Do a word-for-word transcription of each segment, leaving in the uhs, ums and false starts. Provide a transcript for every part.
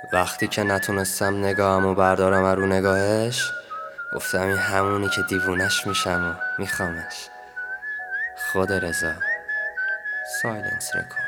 وقتی که نتونستم نگاهمو بردارم از رو نگاهش، گفتم این همونی که دیوونش میشم و میخوامش. خود رضا سایلنس رکورد.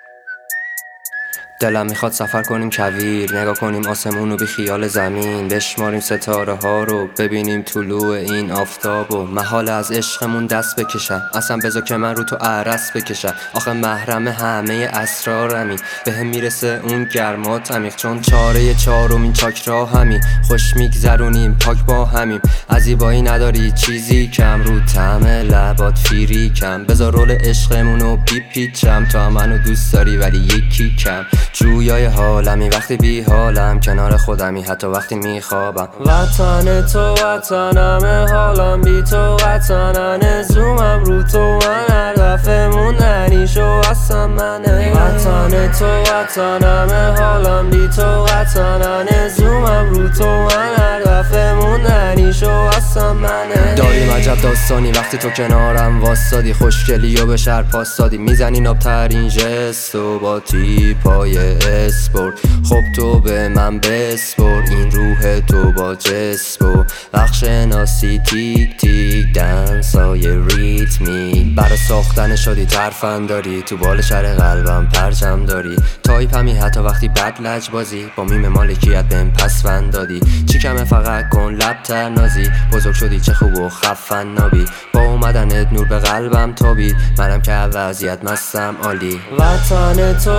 دلم میخواد سفر کنیم کویر، نگاه کنیم آسمون و بی خیال زمین، بشماریم ستاره ها رو ببینیم طلوع این آفتاب و محال از عشقمون دست بکشم. اصلا بذار که من رو تو عرس بکشم، آخه محرم همه اسرارمی، به هم میرسه اون گرمات عمیق، چون چاره چهارمین چاکرا همی، خوش میگذرونیم پاک با همیم، از زیبایی نداری چیزی کم، رو طعم لبات فیری کم، بذار رول عشقمونو بیپیچم، تو هم منو دوست داری ولی یکی کم، جویای حالمی وقتی بی حالم، کنار خودمی حتی وقتی میخوابم. وطن تو وطنمه، حالم بی تو وطننه، زومم رو تو من هر دفعه موندنی شو اصلا منه. وطن تو وطنمه، حالم بی تو وطننه، زومم رو تو من هر دفعه موندنی شو اصلا منه. داریم عجب داستانی وقتی تو کنارم واسادی، خوشگلی و به شهر پاس دادی، میزنی نابترین جست و با تیپای اسپورت، خب تو به من بسپر این روح تو با جسم و بخش ناسی، تیک تیک دنسای ریتمی، برا ساختن شدی ترفن داری، تو بال شهر قلبم پرچم داری، تایپمی حتی وقتی بد لج بازی، با میم مالکیت بهم پسوند دادی، چی کمه فقط کن لبتر نازی، بزرگ شدی چه خوب و خفن نابی، با اومدنت نور به قلبم تابید، منم که وضعیت مستم عالی. وطن تو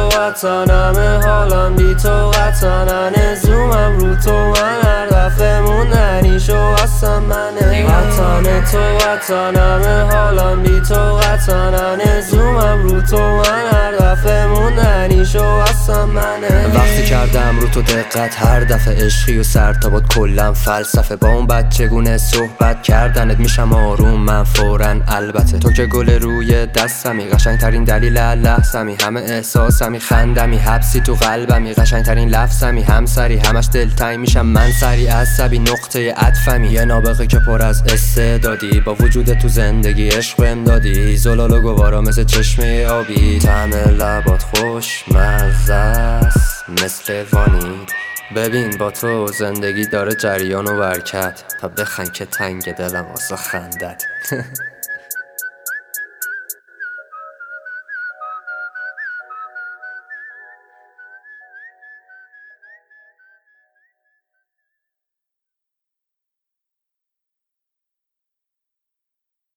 وطنمه، حالم بی تو وطننه، زومم رو تو من هر دفعه موندنی شو اصلا منه. وطن تو وطنمه، حالم بی تو وطننه، زومم رو تو من هر دفعه موندنی شو اصلا منه. وقتی کردم رو تو دقت هر دفعه عشقی و سرتابات کلم فلسفه، با اون بچگونه صحبت کردنت میشم آروم من فوراً، البته تو که گل روی دستمی، قشنگ ترین دلیل لحظمی، همه احساسمی خندمی، حبسی تو قلبمی، قشنگ ترین لفظمی، همسری همش دلتنگ میشم من سری عصبی، نقطه عطفمی، یه نابغه که پر از استعدادی، با وجود تو زندگی عشق بهم دادی، زلال و گوارا مثل چشمه آبی، طعم لبات خوش مزه است مثل وانیل، ببین با تو زندگی داره جریان و برکت، تا بخند که تنگ دلم واسه خندت.